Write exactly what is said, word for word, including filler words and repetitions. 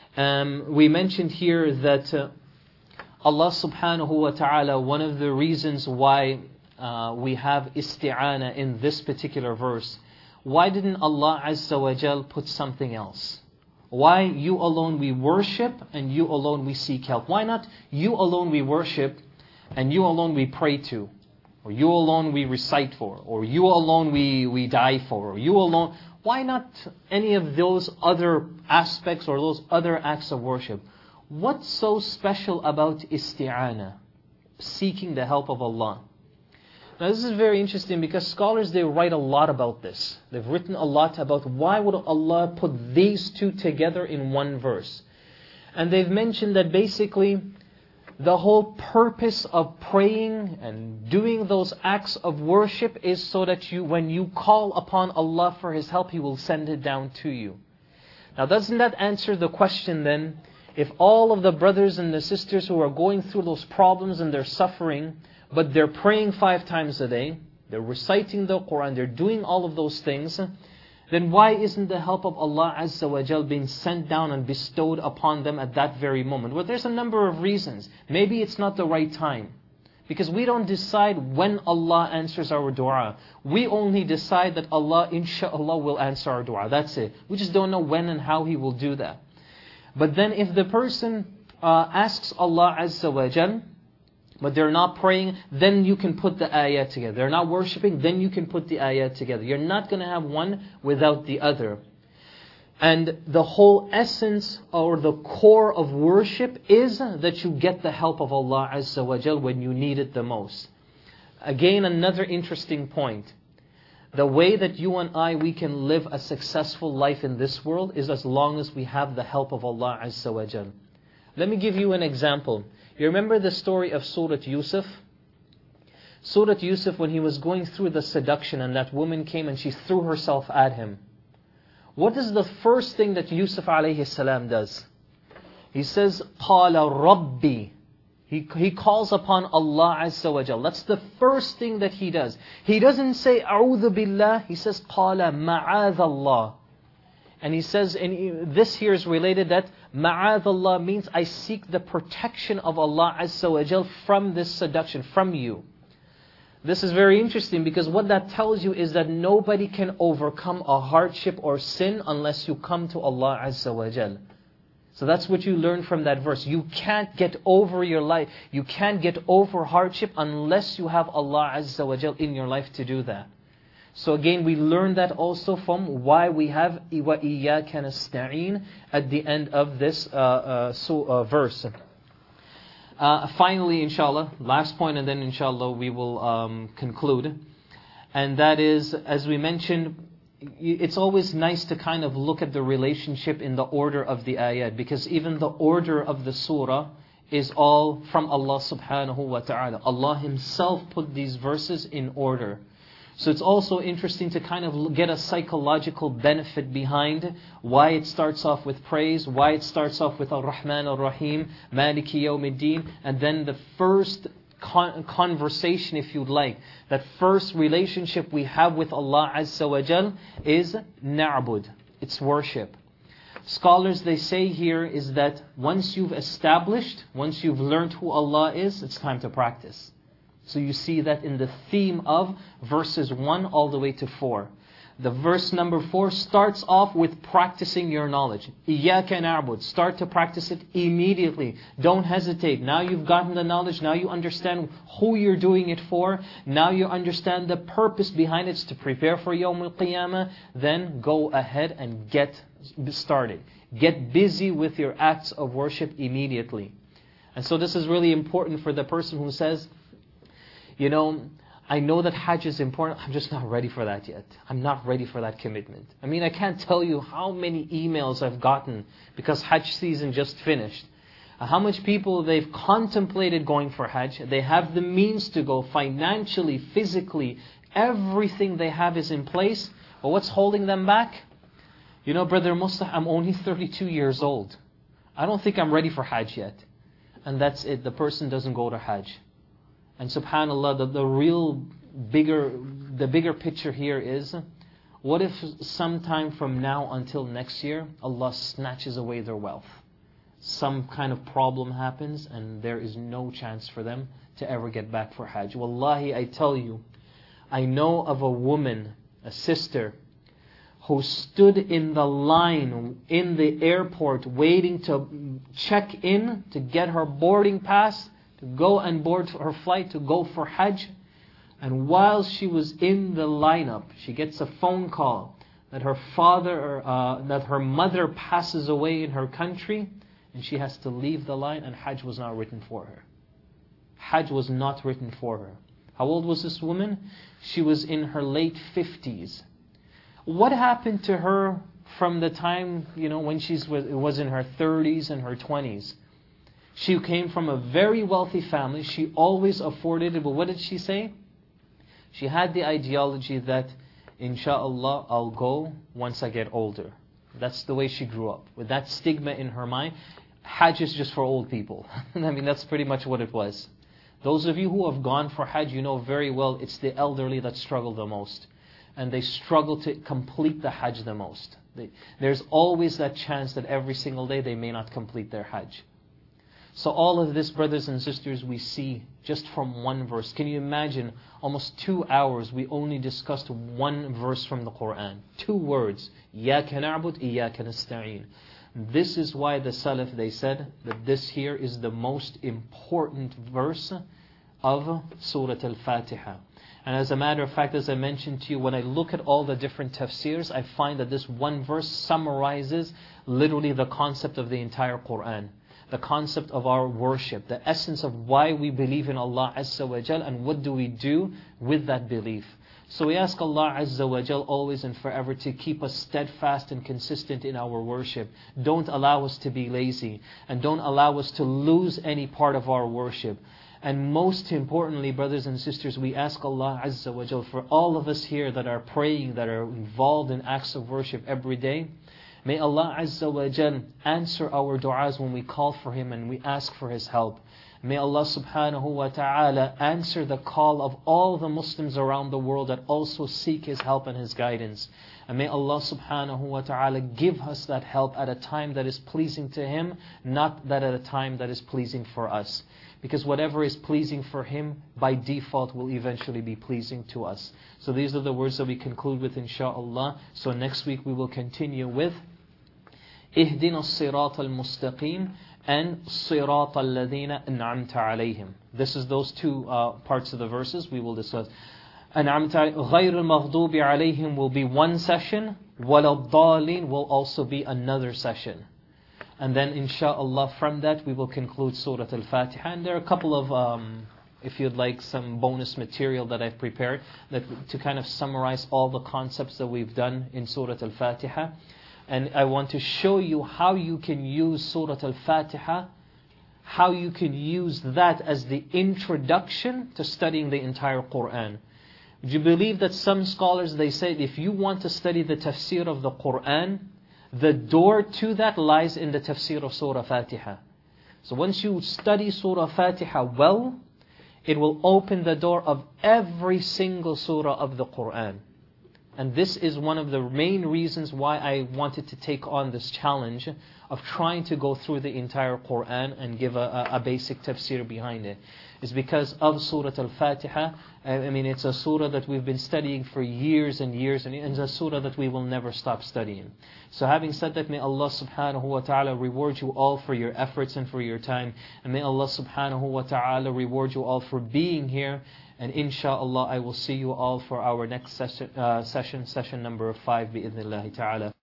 Um, we mentioned here that uh, Allah subhanahu wa ta'ala, one of the reasons why uh, we have isti'ana in this particular verse, why didn't Allah Azza wa Jal put something else? Why you alone we worship and you alone we seek help? Why not you alone we worship and you alone we pray to? Or you alone we recite for? Or you alone we, we die for? Or you alone... Why not any of those other aspects or those other acts of worship? What's so special about isti'ana? Seeking the help of Allah. Now this is very interesting because scholars, they write a lot about this. They've written a lot about why would Allah put these two together in one verse. And they've mentioned that basically the whole purpose of praying and doing those acts of worship is so that you, when you call upon Allah for His help, He will send it down to you. Now doesn't that answer the question then? If all of the brothers and the sisters who are going through those problems and they're suffering, but they're praying five times a day, they're reciting the Quran, they're doing all of those things, then why isn't the help of Allah Azza wa Jal being sent down and bestowed upon them at that very moment? Well, there's a number of reasons. Maybe it's not the right time. Because we don't decide when Allah answers our dua. We only decide that Allah, inshaAllah, will answer our dua. That's it. We just don't know when and how He will do that. But then if the person uh, asks Allah Azza wa Jal, but they're not praying, then you can put the ayat together. They're not worshipping, then you can put the ayat together. You're not going to have one without the other. And the whole essence or the core of worship is that you get the help of Allah Azza wa Jal when you need it the most. Again, another interesting point. The way that you and I, we can live a successful life in this world is as long as we have the help of Allah Azza wa Jal. Let me give you an example. You remember the story of Surah Yusuf? Surah Yusuf, when he was going through the seduction and that woman came and she threw herself at him. What is the first thing that Yusuf alayhi salam does? He says, قَالَ رَبِّي. He, he calls upon Allah Azza wa Jal. That's the first thing that he does. He doesn't say, أَعُوذُ بِاللَّهِ. He says, قَالَ مَعَاذَ اللَّهِ. And he says, and this here is related that Ma'adh Allah means I seek the protection of Allah Azza wa Jal from this seduction, from you. This is very interesting because what that tells you is that nobody can overcome a hardship or sin unless you come to Allah Azza wa Jal. So that's what you learn from that verse. You can't get over your life. You can't get over hardship unless you have Allah Azza wa Jal in your life to do that. So again, we learn that also from why we have وَإِيَّاكَ نَسْتَعِينَ at the end of this uh, uh, so, uh, verse. Uh, finally, inshallah, last point and then inshallah we will um, conclude. And that is, as we mentioned, it's always nice to kind of look at the relationship in the order of the ayat. Because even the order of the surah is all from Allah subhanahu wa ta'ala. Allah Himself put these verses in order. So it's also interesting to kind of get a psychological benefit behind why it starts off with praise, why it starts off with Ar-Rahman Ar-Rahim, Maliki Yawmiddin, and then the first con conversation, if you'd like, that first relationship we have with Allah Azza wa Jal is na'bud, it's worship. Scholars, they say here is that once you've established, once you've learned who Allah is, it's time to practice. So you see that in the theme of verses one all the way to four. The verse number four starts off with practicing your knowledge. إِيَّاكَ نَعْبُدُ. Start to practice it immediately. Don't hesitate. Now you've gotten the knowledge. Now you understand who you're doing it for. Now you understand the purpose behind it. It's to prepare for Yawm al-Qiyamah. Then go ahead and get started. Get busy with your acts of worship immediately. And so this is really important for the person who says, you know, I know that Hajj is important, I'm just not ready for that yet. I'm not ready for that commitment. I mean, I can't tell you how many emails I've gotten because Hajj season just finished. Uh, how much people they've contemplated going for Hajj. They have the means to go financially, physically. Everything they have is in place. But what's holding them back? You know, Brother Mustah, I'm only thirty-two years old. I don't think I'm ready for Hajj yet. And that's it. The person doesn't go to Hajj. And subhanAllah, the, the real bigger, the bigger picture here is, what if sometime from now until next year, Allah snatches away their wealth? some kind of problem happens and there is no chance for them to ever get back for Hajj. Wallahi, I tell you, I know of a woman, a sister, who stood in the line in the airport waiting to check in to get her boarding pass, to go and board her flight to go for Hajj. And while she was in the lineup, she gets a phone call that her father, uh, that her mother passes away in her country, and she has to leave the line, and Hajj was not written for her. Hajj was not written for her. How old was this woman? She was in her late fifties. What happened to her from the time, you know, when she was in her thirties and her twenties? She came from a very wealthy family. She always afforded it. But what did she say? She had the ideology that, inshallah, I'll go once I get older. That's the way she grew up. With that stigma in her mind, Hajj is just for old people. I mean, that's pretty much what it was. Those of you who have gone for Hajj, you know very well it's the elderly that struggle the most. And they struggle to complete the Hajj the most. They, there's always that chance that every single day they may not complete their Hajj. So all of this, brothers and sisters, we see just from one verse. Can you imagine, almost two hours, we only discussed one verse from the Quran. Two words. إِيَّاكَ نَعْبُدْ إِيَّاكَ نَسْتَعِينَ. This is why the Salaf, they said that this here is the most important verse of Surah Al-Fatiha. And as a matter of fact, as I mentioned to you, when I look at all the different tafsirs, I find that this one verse summarizes literally the concept of the entire Quran. The concept of our worship, the essence of why we believe in Allah Azza wa Jal, and what do we do with that belief. So we ask Allah Azza wa Jal always and forever to keep us steadfast and consistent in our worship. Don't allow us to be lazy, and don't allow us to lose any part of our worship. And most importantly, brothers and sisters, we ask Allah Azza wa Jal for all of us here that are praying, that are involved in acts of worship every day. May Allah Azza wa Jal answer our du'as when we call for Him and we ask for His help. May Allah subhanahu wa ta'ala answer the call of all the Muslims around the world that also seek His help and His guidance. And may Allah subhanahu wa ta'ala give us that help at a time that is pleasing to Him, not that at a time that is pleasing for us. Because whatever is pleasing for Him, by default will eventually be pleasing to us. So these are the words that we conclude with, inshaAllah. So next week we will continue with اهدنا الصراط المستقيم and صراط الذين أنعمت عليهم. This is those two uh, parts of the verses we will discuss. أنعمت غير المغضوب عليهم will be one session. ولا الضالين will also be another session. And then inshaAllah from that we will conclude Surah Al-Fatiha. And there are a couple of, um, if you'd like, some bonus material that I've prepared that to kind of summarize all the concepts that we've done in Surah Al-Fatiha. And I want to show you how you can use Surah Al-Fatiha, how you can use that as the introduction to studying the entire Quran. Would you believe that some scholars, they say, if you want to study the tafsir of the Quran, the door to that lies in the tafsir of Surah Fatiha. So once you study Surah Fatiha well, it will open the door of every single surah of the Quran. And this is one of the main reasons why I wanted to take on this challenge of trying to go through the entire Quran and give a, a, a basic tafsir behind it. Is because of Surah Al-Fatiha. I mean, it's a surah that we've been studying for years and years, and it's a surah that we will never stop studying. So having said that, may Allah subhanahu wa ta'ala reward you all for your efforts and for your time. And may Allah subhanahu wa ta'ala reward you all for being here. And inshaAllah, I will see you all for our next session, uh, session, session number five, bi'idhnillahi ta'ala.